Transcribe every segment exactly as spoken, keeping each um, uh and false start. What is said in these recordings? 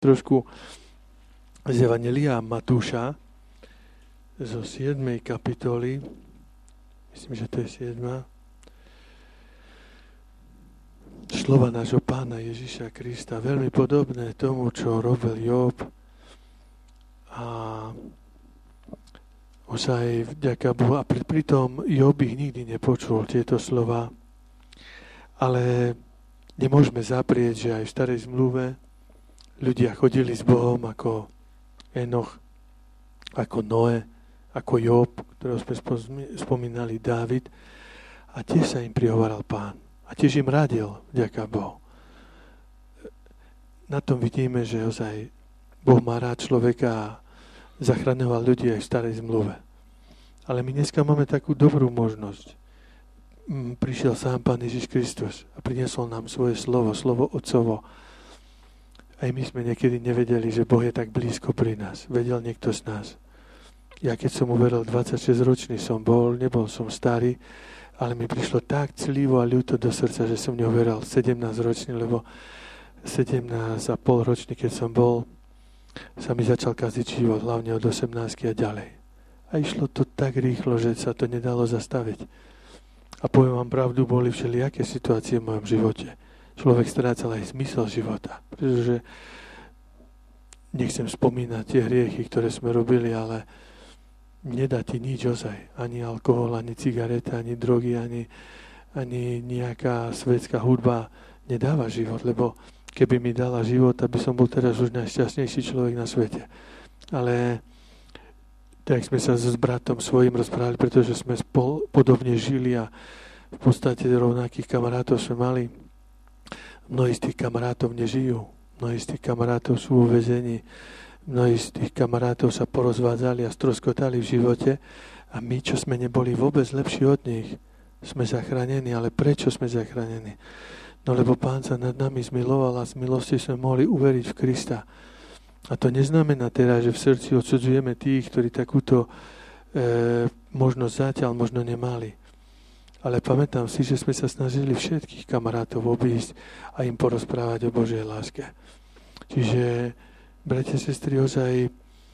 trošku z Evanjelia Matúša zo siedmej kapitoly, myslím, že to je siedma, slova nášho Pána Ježiša Krista, veľmi podobné tomu, čo robil Job, a ozaj vďaka Bohu, a pritom Job ich nikdy nepočul, tieto slova, ale nemôžeme zaprieť, že aj v starej zmluve ľudia chodili s Bohom ako Enoch, ako Noé, ako Job, ktorého sme spomínali, Dávid, a tiež sa im prihovaral Pán. A tiež im radil, vďaka Bohu. Na tom vidíme, že ozaj Boh má rád človeka a zachraňoval ľudí aj v starej zmluve. Ale my dneska máme takú dobrú možnosť. Prišiel sám Pán Ježiš Kristus a priniesol nám svoje slovo, slovo Otcovo. Aj my sme niekedy nevedeli, že Boh je tak blízko pri nás. Vedel niekto z nás. Ja keď som uveril, dvadsaťšesťročný som bol, nebol som starý, ale mi prišlo tak clivo a ľúto do srdca, že som neuveril sedemnásťročný, lebo sedemnásť a pol ročný, keď som bol, sa mi začal kaziť život, hlavne od osemnástky a ďalej. A išlo to tak rýchlo, že sa to nedalo zastaviť. A poviem vám pravdu, boli všelijaké situácie v mojom živote. Človek strácal aj zmysel života, pretože nechcem spomínať tie hriechy, ktoré sme robili, ale nedá ti nič ozaj. Ani alkohol, ani cigareta, ani drogy, ani, ani nejaká svetská hudba nedáva život, lebo keby mi dala život, aby som bol teraz už najšťastnejší človek na svete. Ale tak sme sa s bratom svojím rozprávali, pretože sme spol, podobne žili a v podstate rovnakých kamarátov sme mali. Mnohí z tých kamarátov nežijú. Mnohí z tých kamarátov sú vo väzení. Mnohí z tých kamarátov sa porozvádzali a stroskotali v živote. A my, čo sme neboli vôbec lepší od nich, sme zachránení. Ale prečo sme zachránení? No lebo Pán sa nad nami zmiloval a z milosti sme mohli uveriť v Krista. A to neznamená teraz, že v srdci odsudzujeme tých, ktorí takúto e, možnosť zatiaľ možno nemali. Ale pamätám si, že sme sa snažili všetkých kamarátov obísť a im porozprávať o Božej láske. Čiže, bratia, sestry, ozaj e,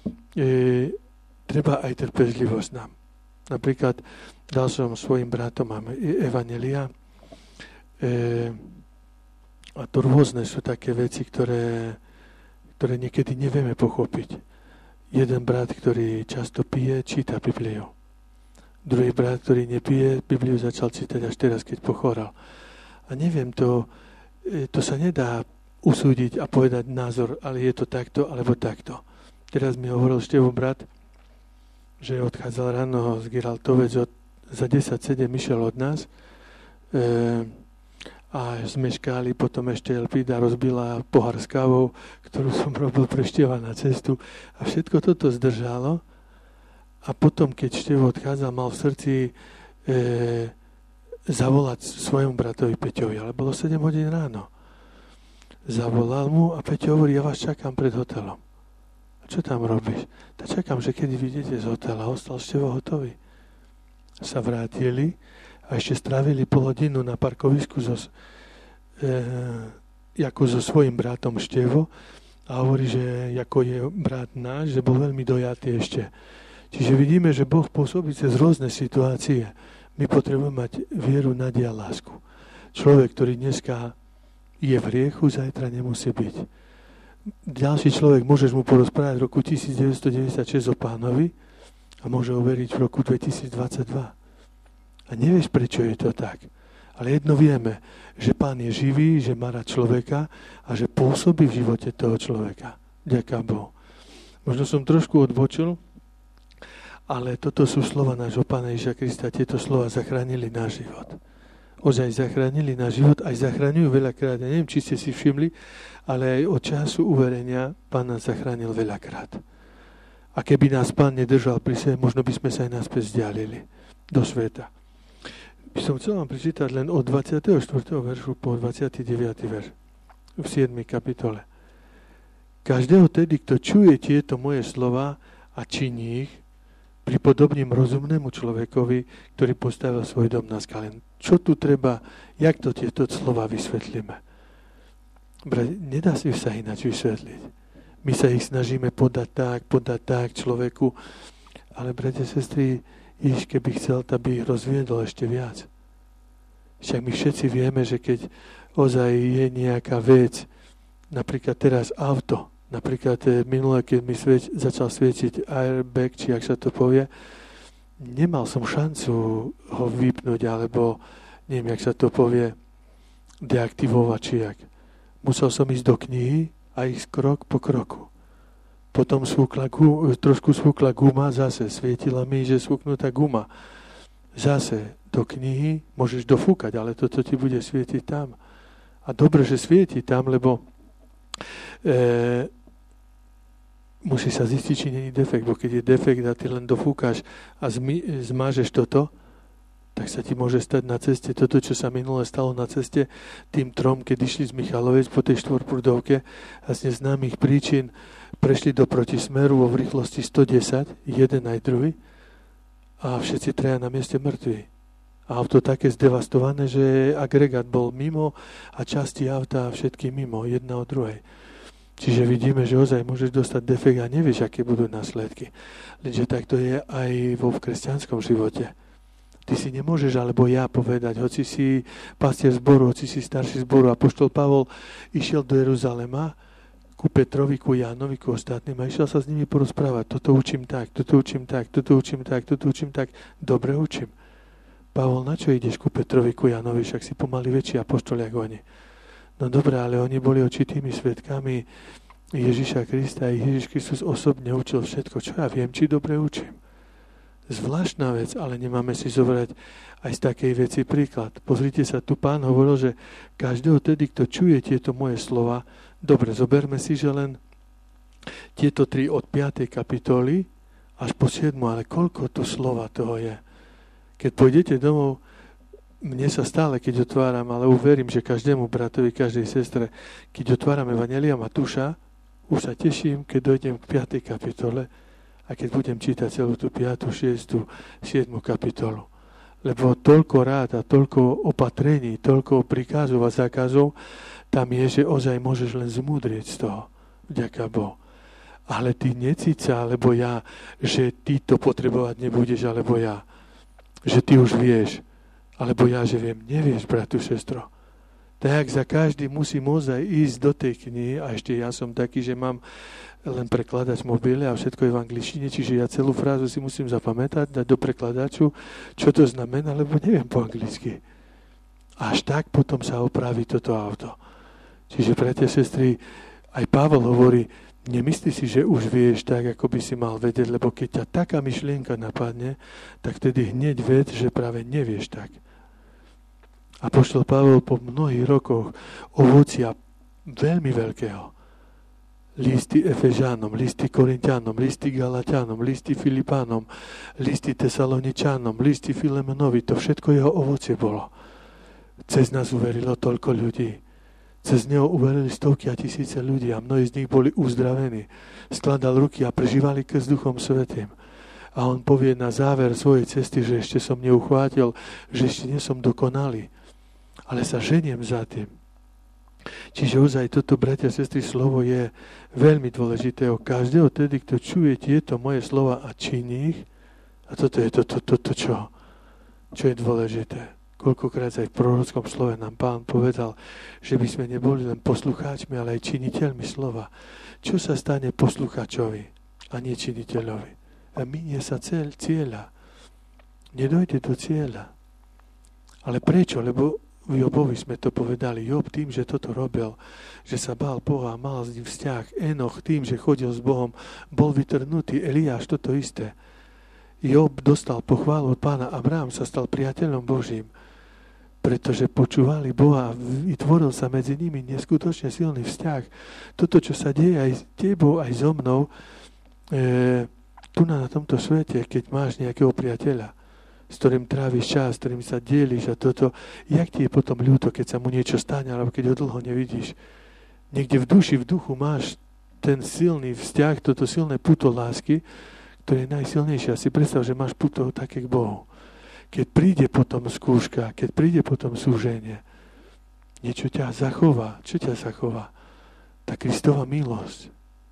treba aj trpezlivosť nám. Napríklad dal som svojim bratom Evanjelia, e, a to rôzne sú také veci, ktoré, ktoré niekedy nevieme pochopiť. Jeden brat, ktorý často pije, číta Bibliu. Druhý brat, ktorý nepije, Bibliu začal čítať až teraz, keď pochoral. A neviem, to, to sa nedá usúdiť a povedať názor, ale je to takto, alebo takto. Teraz mi hovoril Števo brat, že odchádzal ráno z Giraltovec, od, za desať sedem išiel od nás e, a zmeškali, potom ešte Elpida rozbila pohár s kávou, ktorú som robil pre Števa na cestu, a všetko toto zdržalo. A potom, keď Števo odchádzal, mal v srdci e, zavolať svojmu bratovi Peťovi, ale bolo sedem hodín ráno. Zavolal mu a Peťo hovorí, ja vás čakám pred hotelom. A čo tam robíš? Tak čakám, že keď vidíte z hotela, ostal Števo hotový. Sa vrátili a ešte strávili pol hodinu na parkovisku so, e, ako so svojím bratom Števo, a hovorí, že ako je brat náš, že bol veľmi dojatý ešte. Čiže vidíme, že Boh pôsobí cez rôzne situácie. My potrebujeme mať vieru, nádej a lásku. Človek, ktorý dneska je v hriechu, zajtra nemusí byť. Ďalší človek, môžeš mu porozprávať v roku devätnásťstodeväťdesiatšesť o Pánovi a môže uveriť v roku dvetisícdvadsaťdva. A nevieš, prečo je to tak. Ale jedno vieme, že Pán je živý, že má rád človeka a že pôsobí v živote toho človeka. Ďakujem Bohu. Možno som trošku odbočil, ale toto sú slova nášho Pána Ježiša Krista. Tieto slova zachránili náš život. Ozaj zachránili náš život, aj zachraňujú veľakrát. Ja neviem, či ste si všimli, ale aj od času uverenia Pán nás zachránil veľakrát. A keby nás Pán nedržal pri sebe, možno by sme sa aj naspäť vzdialili do sveta. By som chcel vám prečítať len od dvadsiateho štvrtého veršu po dvadsiaty deviaty verš v siedmej kapitole. Každého tedy, kto čuje tieto moje slova a činí ich, pripodobním rozumnému človekovi, ktorý postavil svoj dom na skale. Čo tu treba, jak to tieto slova vysvetlíme? Nedá si sa ináč vysvetliť. My sa ich snažíme podať tak, podať tak človeku, ale bratia, sestry, Ježiš, keby chcel, aby ich rozviedol ešte viac. Však my všetci vieme, že keď ozaj je nejaká vec, napríklad teraz auto, napríklad minulé, keď mi svieť, začal svietiť airbag, či ak sa to povie, nemal som šancu ho vypnúť, alebo neviem, jak sa to povie, deaktivovať, či jak. Musel som ísť do knihy a ísť krok po kroku. Potom svúkla gu, trošku svúkla guma, zase svietila mi, že svúknutá guma. Zase do knihy môžeš dofúkať, ale toto ti bude svietiť tam. A dobre, že svieti tam, lebo e, musí sa zistiť, či nie je defekt, bo keď je defekt a ty len dofúkaš a zmi, zmážeš toto, tak sa ti môže stať na ceste toto, čo sa minule stalo na ceste tým trom, keď išli z Michalovec po tej štvorprúdovke a z neznámych príčin prešli do protismeru vo v rýchlosti sto desať, jeden aj druhý, a všetci traja na mieste mŕtvi. A auto také zdevastované, že agregát bol mimo a časti auta všetky mimo, jedna od druhej. Čiže vidíme, že ozaj môžeš dostať defekt a nevieš, aké budú následky. Lenže takto je aj vo kresťanskom živote. Ty si nemôžeš, alebo ja povedať, hoci si pastier zboru, hoci si starší zboru. Apoštol Pavol išiel do Jeruzalema ku Petrovi, ku Jánovi, ku ostatným a išiel sa s nimi porozprávať. Toto učím tak, toto učím tak, toto učím tak, toto učím tak. Dobre učím. Pavol, na čo ideš ku Petrovi, ku Jánovi, však si pomaly väčší apoštol ako oni. No dobré, ale oni boli očitými svedkami Ježiša Krista a Ježiš Kristus osobne učil všetko, čo ja viem, či dobre učím. Zvláštna vec, ale nemáme si zobrať aj z takej veci príklad. Pozrite sa, tu pán hovoril, že každého tedy, kto čuje tieto moje slova, dobre, zoberme si, že len tieto tri od piatej kapitoly až po siedmu, ale koľko to slova toho je. Keď pôjdete domov, mne sa stále, keď otváram, ale uverím, že každému bratovi, každej sestre, keď otváram Evanjelia Matúša, už sa teším, keď dojdem k piatej kapitole a keď budem čítať celú tú piatu, šiestu, siedmu kapitolu. Lebo toľko rád a toľko opatrení, toľko prikazov a zákazov tam je, že ozaj môžeš len zmúdrieť z toho. Vďaka Bohu. Ale ty necíca, alebo ja, že ty to potrebovať nebudeš, alebo ja. Že ty už vieš. Alebo ja, že viem, nevieš, bratu, sestro. Tak za každý musím ozaj ísť do tej knihy a ešte ja som taký, že mám len prekladať v mobile a všetko je v angličtine, čiže ja celú frázu si musím zapamätať, dať do prekladaču, čo to znamená, lebo neviem po anglicky. Až tak potom sa opraví toto auto. Čiže, bratia, sestry, aj Pavol hovorí, nemyslí si, že už vieš tak, ako by si mal vedieť, lebo keď ťa taká myšlienka napadne, tak tedy hneď ved, že práve nevieš tak. Apoštol Pavol po mnohých rokoch ovocia veľmi veľkého, listy Efežánom, listy Korinťanom, listy Galatianom, listy Filipánom, listy Tesaloničanom, listy Filemonovi, to všetko jeho ovocie bolo. Cez nás uverilo toľko ľudí. Cez neho uverili stovky a tisíce ľudí a mnohí z nich boli uzdravení. Skladal ruky a prežívali krst Duchom Svätým. A on povie na záver svojej cesty, že ešte som neuchvátil, že ešte nie som dokonalý, ale sa ženiem za tým. Čiže ozaj toto, bratia a sestry, slovo je veľmi dôležité. O každého tedy, kto čuje tieto moje slova a činí ich, a toto je toto, to, to, to, čo, čo je dôležité. Koľkokrát aj v prorockom slove nám Pán povedal, že by sme neboli len poslucháčmi, ale aj činiteľmi slova. Čo sa stane poslucháčovi a nie činiteľovi? A minie sa cieľ, cieľa. Nedojde do cieľa. Ale prečo? Lebo v Jobovi sme to povedali. Job tým, že toto robil, že sa bál Boha, mal s ním vzťah. Enoch tým, že chodil s Bohom, bol vytrhnutý. Eliáš toto isté. Job dostal pochválu od Pána. Abraham sa stal priateľom Božím, pretože počúvali Boha a vytvoril sa medzi nimi neskutočne silný vzťah. Toto, čo sa deje aj s tebou, aj so mnou, e, tu na, na tomto svete, keď máš nejakého priateľa, s ktorým tráviš čas, s ktorým sa delíš a toto, jak ti je potom ľúto, keď sa mu niečo stane, alebo keď ho dlho nevidíš. Niekde v duši, v duchu máš ten silný vzťah, toto silné puto lásky, ktoré je najsilnejšie. A si predstav, že máš puto také k Bohu. Keď príde potom skúška, keď príde potom súženie, niečo ťa zachová. Čo ťa zachová? Tá Kristova milosť.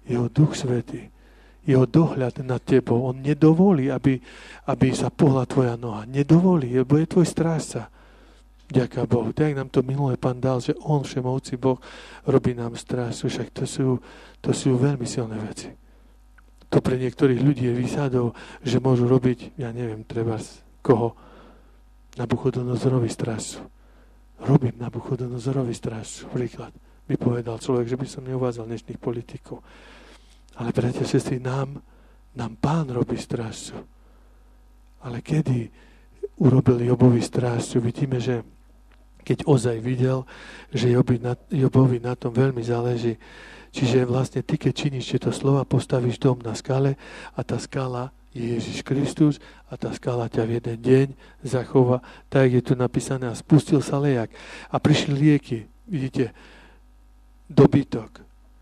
Jeho Duch Svätý, jeho dohľad nad tebou. On nedovolí, aby, aby sa pohla tvoja noha. Nedovolí, lebo je tvoj strážca. Ďaká Bohu. Tak nám to minulé Pán dal, že On, všemovci Boh, robí nám strážcu. Však to sú, to sú veľmi silné veci. To pre niektorých ľudí je výsadou, že môžu robiť, ja neviem, treba koho, Nabuchodonozorovi strážcu. Robím Nabuchodonozorovi strážcu. Príklad by povedal človek, že by som neuvádzal dnešných politikov. Ale bratia, sestry, nám, nám Pán robí strážcu. Ale kedy urobil Jobovi strážcu, vidíme, že keď ozaj videl, že Jobi na, Jobovi na tom veľmi záleží. Čiže vlastne ty, keď činíš tieto slova, postavíš dom na skale a tá skala je Ježiš Kristus a tá skala ťa v jeden deň zachová. Tak je tu napísané, a spustil sa lejak a prišli lieky. Vidíte, dobytok.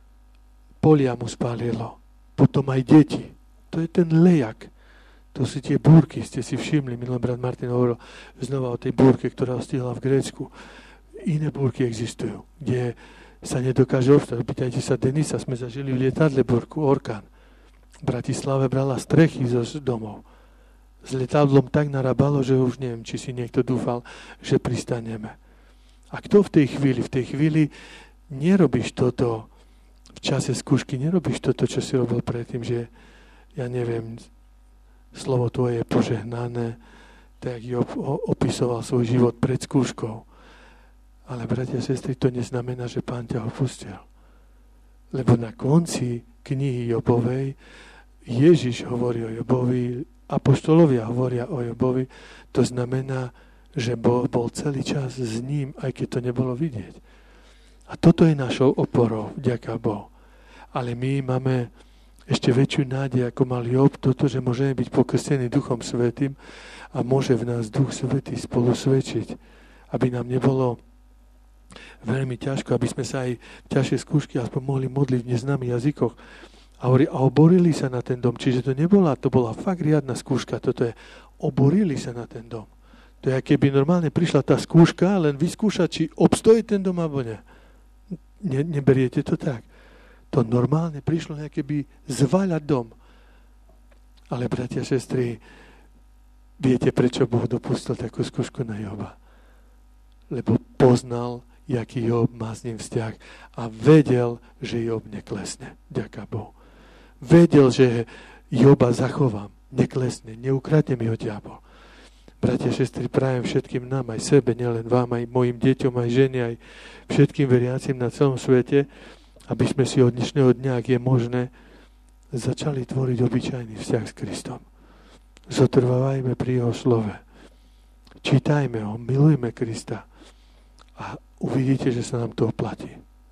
Polia mu spálilo. Potom aj deti. To je ten lejak. To sú tie búrky, ste si všimli. Minulý brat Martin hovoril znova o tej búrke, ktorá stihla v Grécku. Iné búrky existujú, kde sa nedokáže obstať. Pýtajte sa Denisa, sme zažili v lietadle búrku, orkán. V Bratislave brala strechy zo domov. S lietadlom tak narábalo, že už neviem, či si niekto dúfal, že pristaneme. A kto v tej chvíli, v tej chvíli nerobíš toto, v čase skúšky nerobíš toto, čo si robil predtým, že ja neviem, slovo tvoje je požehnané, tak Job opisoval svoj život pred skúškou. Ale bratia a sestry, to neznamená, že Pán ťa opustil. Lebo na konci knihy Jobovej Ježiš hovorí o Jobovi, apoštolovia hovoria o Jobovi, to znamená, že bol, bol celý čas s ním, aj keď to nebolo vidieť. A toto je našou oporou, vďaka Bohu. Ale my máme ešte väčšiu nádej, ako mal Job, toto, že môžeme byť pokrstení Duchom Svätým a môže v nás Duch Svätý spolu svedčiť, aby nám nebolo veľmi ťažko, aby sme sa aj v ťažšej skúšky aspoň mohli modliť v neznámych jazykoch. A oborili sa na ten dom. Čiže to nebola, to bola fakt riadna skúška. Toto je, oborili sa na ten dom. To je, keby normálne prišla tá skúška, len vyskúšať, či obstojí ten dom, alebo ne. ne. Neberiete to tak. To normálne prišlo nejaké by zváľať dom. Ale, bratia, sestry, viete, prečo Boh dopustil takú skúšku na Joba? Lebo poznal, jaký Job má s ním vzťah a vedel, že Job neklesne. Ďaká Bohu. Vedel, že Joba zachovám, neklesne, neukradne mi ho diabol. Bratia, sestry, prajem všetkým nám, aj sebe, nielen vám, aj mojim deťom, aj žene, aj všetkým veriacim na celom svete, aby sme si od dnešného dňa, ak je možné, začali tvoriť obyčajný vzťah s Kristom. Zotrvávajme pri jeho slove. Čítajme ho, milujme Krista a uvidíte, že sa nám to oplatí.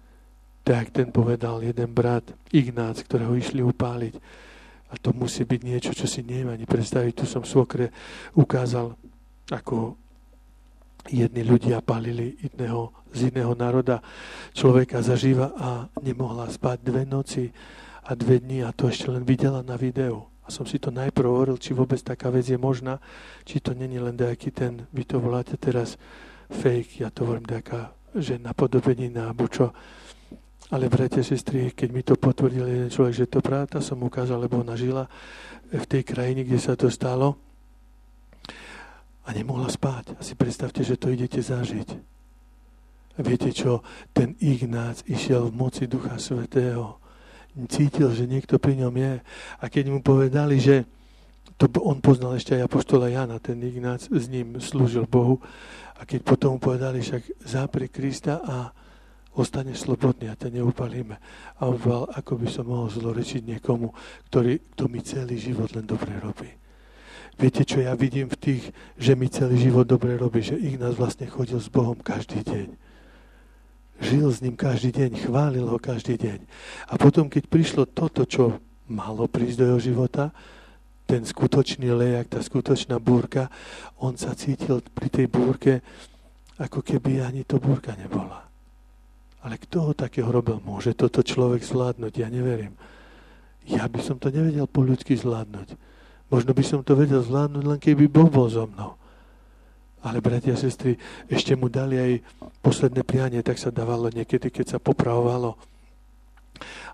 Tak ten povedal jeden brat, Ignác, ktorého išli upáliť. A to musí byť niečo, čo si neviem ani predstaviť. Tu som svokre ukázal, ako jedni ľudia pálili iného, z iného národa. Človeka zažíva a nemohla spať dve noci a dve dni a to ešte len videla na videu. A som si to najprv hovoril, či vôbec taká vec je možná, či to není len nejaký ten, vy to voláte teraz fake, ja to hovorím nejaká, že napodobenina, alebo čo. Ale bratia, sestry, keď mi to potvrdil jeden človek, že to pravda, som ukázal, lebo ona žila v tej krajine, kde sa to stalo a nemohla spať. A si predstavte, že to idete zažiť. A viete čo? Ten Ignác išiel v moci Ducha Svätého. Cítil, že niekto pri ňom je. A keď mu povedali, že to on poznal ešte aj apoštola Jana, ten Ignác s ním slúžil Bohu. A keď potom mu povedali, však zápri Krista a ostaneš slobodný a ťa neupalíme. A on povedal, ako by som mohol zlorečiť niekomu, ktorý, kto mi celý život len dobre robí. Viete, čo ja vidím v tých, že mi celý život dobre robí, že Ignác vlastne chodil s Bohom každý deň. Žil s ním každý deň, chválil ho každý deň. A potom, keď prišlo toto, čo malo prísť do jeho života, ten skutočný lejak, tá skutočná búrka, on sa cítil pri tej búrke, ako keby ani to búrka nebola. Ale kto ho takého robil? Môže toto človek zvládnuť? Ja neverím. Ja by som to nevedel po ľudsky zvládnuť. Možno by som to vedel zvládnuť, len keby Boh bol so mnou. Ale bratia a sestry, ešte mu dali aj posledné prianie, tak sa dávalo niekedy, keď sa popravovalo. A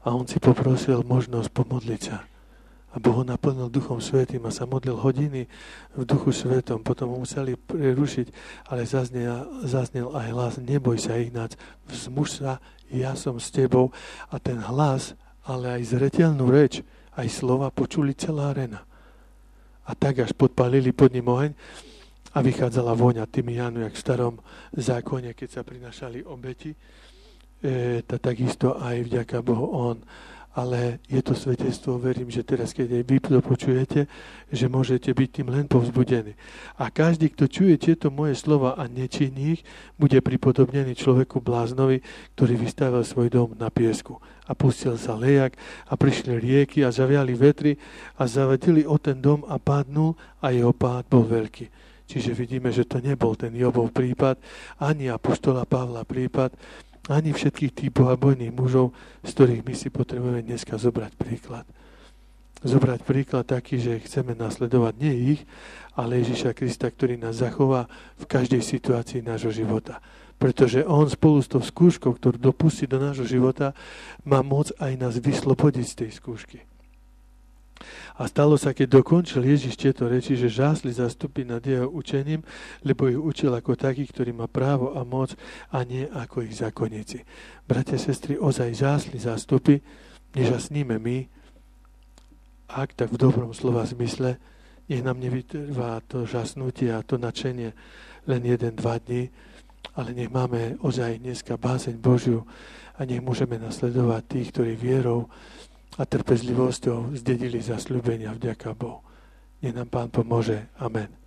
a on si poprosil možnosť pomodliť sa. A Boh ho naplnil Duchom Svätým a sa modlil hodiny v Duchu Svätom. Potom ho museli prerušiť, ale zaznel, zaznel aj hlas: neboj sa, Ignác, vzmuž sa, ja som s tebou. A ten hlas, ale aj zreteľnú reč, aj slova počuli celá arena. A tak až podpálili pod ním oheň a vychádzala vôňa tymiánu, jak v starom zákone, keď sa prinašali obeti. E, to takisto aj vďaka Bohu on. Ale je to svedectvo, verím, že teraz, keď aj vy to počujete, že môžete byť tým len povzbudení. A každý, kto čuje tieto moje slova a nečiní ich, bude pripodobnený človeku bláznovi, ktorý vystavil svoj dom na piesku. A pustil sa lejak a prišli rieky a zaviali vetry a zavadili o ten dom a padnul a jeho pád bol veľký. Čiže vidíme, že to nebol ten Jobov prípad, ani apoštola Pavla prípad, ani všetkých tých bohabojných mužov, z ktorých my si potrebujeme dneska zobrať príklad. Zobrať príklad taký, že chceme nasledovať nie ich, ale Ježiša Krista, ktorý nás zachová v každej situácii nášho života. Pretože on spolu s tou skúškou, ktorú dopustí do nášho života, má moc aj nás vyslobodiť z tej skúšky. A stalo sa, keď dokončil Ježiš tieto reči, že žásli zastupy nad jeho učením, lebo ich učil ako taký, ktorý má právo a moc, a nie ako ich zákonníci. Bratia, sestry, ozaj žásli zastupy, nežasníme my, ak tak v dobrom slova zmysle, nech nám nevytrvá to žasnutie a to nadšenie len jeden, dva dní, ale nech máme ozaj dneska bázeň Božiu a nech môžeme nasledovať tých, ktorí vierou a trpezlivosťou zdedili zasľúbenia vďaka Bohu. Nech nám Pán pomôže. Amen.